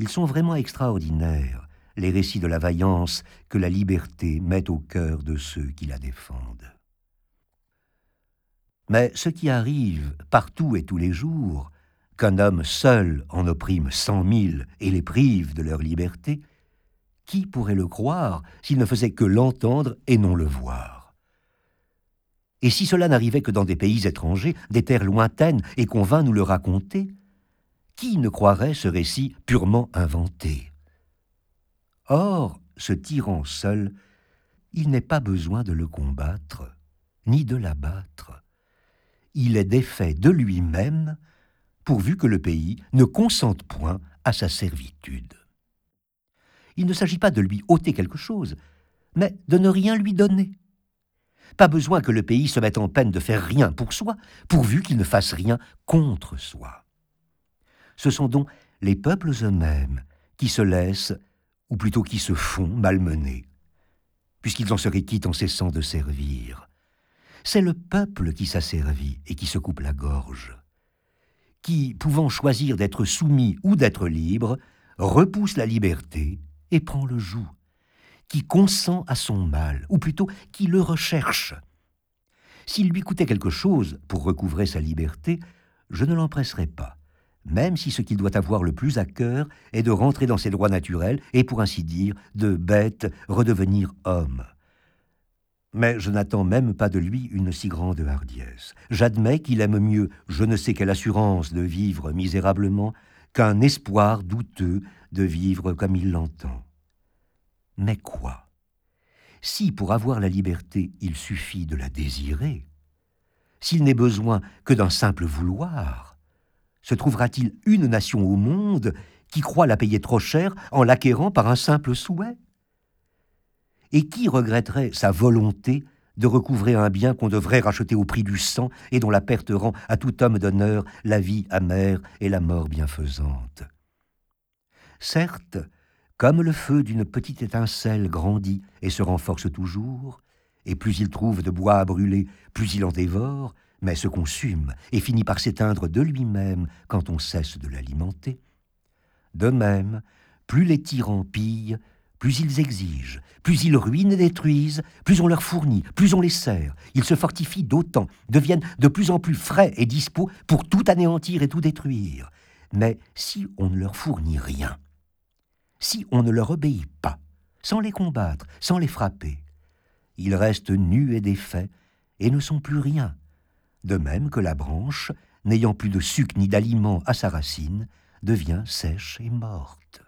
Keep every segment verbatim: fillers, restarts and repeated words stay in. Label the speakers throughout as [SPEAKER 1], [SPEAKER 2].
[SPEAKER 1] Ils sont vraiment extraordinaires, les récits de la vaillance que la liberté met au cœur de ceux qui la défendent. Mais ce qui arrive partout et tous les jours, qu'un homme seul en opprime cent mille et les prive de leur liberté, qui pourrait le croire s'il ne faisait que l'entendre et non le voir? Et si cela n'arrivait que dans des pays étrangers, des terres lointaines, et qu'on vint nous le raconter, qui ne croirait ce récit purement inventé? Or, ce tyran seul, il n'est pas besoin de le combattre, ni de l'abattre. Il est défait de lui-même, pourvu que le pays ne consente point à sa servitude. Il ne s'agit pas de lui ôter quelque chose, mais de ne rien lui donner. Pas besoin que le pays se mette en peine de faire rien pour soi, pourvu qu'il ne fasse rien contre soi. Ce sont donc les peuples eux-mêmes qui se laissent, ou plutôt qui se font malmener, puisqu'ils en seraient quittes en cessant de servir. C'est le peuple qui s'asservit et qui se coupe la gorge, qui, pouvant choisir d'être soumis ou d'être libre, repousse la liberté et prend le joug, qui consent à son mal, ou plutôt qui le recherche. S'il lui coûtait quelque chose pour recouvrer sa liberté, je ne l'empresserais pas, même si ce qu'il doit avoir le plus à cœur est de rentrer dans ses droits naturels et, pour ainsi dire, de bête redevenir homme. Mais je n'attends même pas de lui une si grande hardiesse. J'admets qu'il aime mieux je ne sais quelle assurance de vivre misérablement qu'un espoir douteux de vivre comme il l'entend. Mais quoi? Si pour avoir la liberté il suffit de la désirer, s'il n'est besoin que d'un simple vouloir, se trouvera-t-il une nation au monde qui croit la payer trop cher en l'acquérant par un simple souhait? Et qui regretterait sa volonté de recouvrer un bien qu'on devrait racheter au prix du sang et dont la perte rend à tout homme d'honneur la vie amère et la mort bienfaisante? Certes, comme le feu d'une petite étincelle grandit et se renforce toujours, et plus il trouve de bois à brûler, plus il en dévore, mais se consume et finit par s'éteindre de lui-même quand on cesse de l'alimenter. De même, plus les tyrans pillent, plus ils exigent, plus ils ruinent et détruisent, plus on leur fournit, plus on les sert. Ils se fortifient d'autant, deviennent de plus en plus frais et dispos pour tout anéantir et tout détruire. Mais si on ne leur fournit rien, si on ne leur obéit pas, sans les combattre, sans les frapper, ils restent nus et défaits et ne sont plus rien, de même que la branche, n'ayant plus de suc ni d'aliment à sa racine, devient sèche et morte.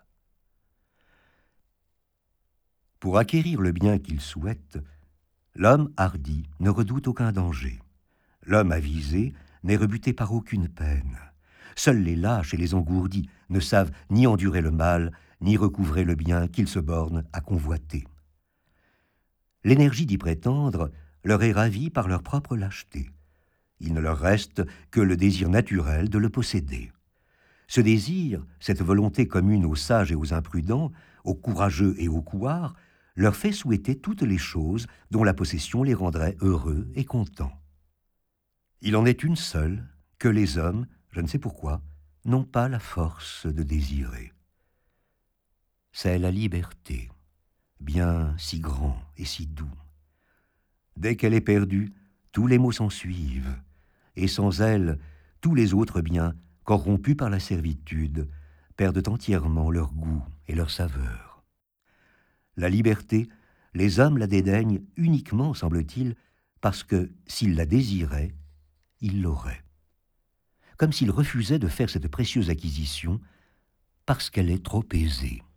[SPEAKER 1] Pour acquérir le bien qu'il souhaite, l'homme hardi ne redoute aucun danger. L'homme avisé n'est rebuté par aucune peine. Seuls les lâches et les engourdis ne savent ni endurer le mal, ni recouvrer le bien qu'ils se bornent à convoiter. L'énergie d'y prétendre leur est ravie par leur propre lâcheté. Il ne leur reste que le désir naturel de le posséder. Ce désir, cette volonté commune aux sages et aux imprudents, aux courageux et aux couards, leur fait souhaiter toutes les choses dont la possession les rendrait heureux et contents. Il en est une seule que les hommes, je ne sais pourquoi, n'ont pas la force de désirer. C'est la liberté, bien si grand et si doux. Dès qu'elle est perdue, tous les maux s'en suivent, et sans elle, tous les autres biens, corrompus par la servitude, perdent entièrement leur goût et leur saveur. La liberté, les hommes la dédaignent uniquement, semble-t-il, parce que, s'ils la désiraient, ils l'auraient. Comme s'ils refusaient de faire cette précieuse acquisition parce qu'elle est trop aisée.